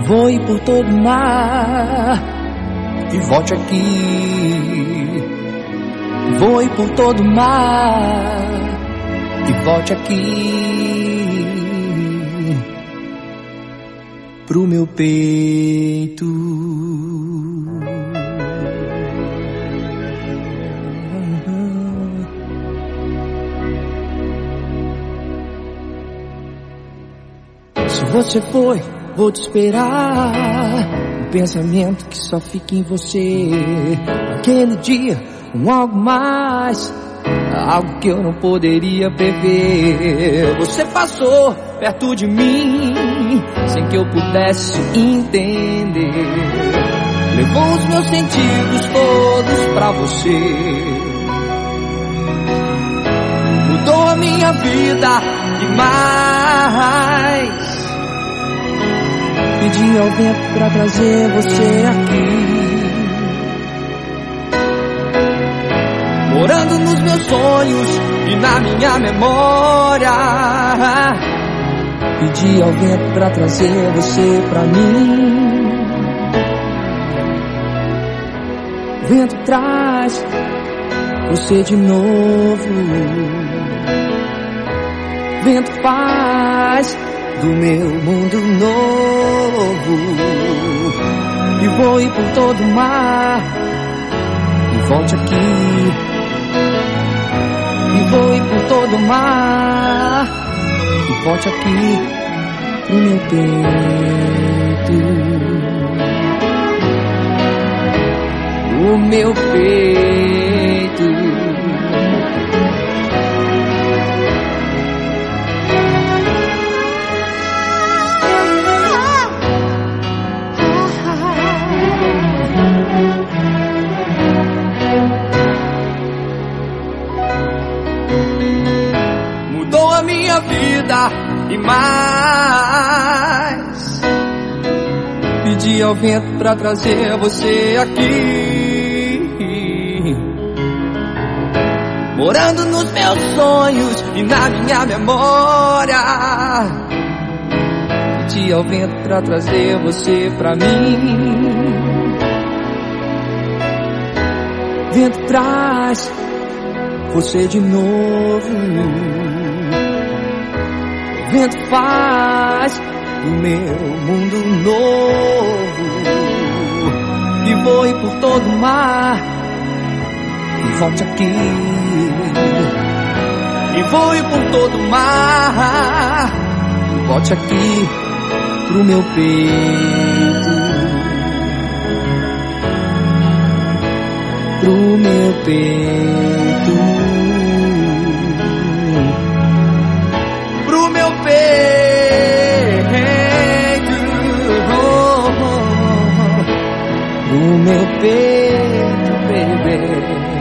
voe por todo o mar e volte aqui. Voe por todo o mar e volte aqui pro meu peito. Se você foi, vou te esperar. Um pensamento que só fica em você. Aquele dia, algo mais, algo que eu não poderia prever. Você passou perto de mim sem que eu pudesse entender. Levou os meus sentidos todos pra você. Mudou a minha vida e mais. Pedi ao vento pra trazer você aqui, morando nos meus sonhos e na minha memória. Pedi ao vento pra trazer você pra mim. Vento traz você de novo. Vento faz do meu mundo novo. E voe por todo o mar e volte aqui. E voe por todo o mar e volte aqui pro meu peito. O meu peito. Mudou a minha vida e mais. Pedi ao vento pra trazer você aqui, morando nos meus sonhos e na minha memória. Pedi ao vento pra trazer você pra mim. Vento traz você de novo. Vento faz do meu mundo novo. E voe por todo o mar e volte aqui. E voe por todo o mar e volte aqui pro meu peito. Pro meu peito. Pro meu peito. Pro meu peito, baby.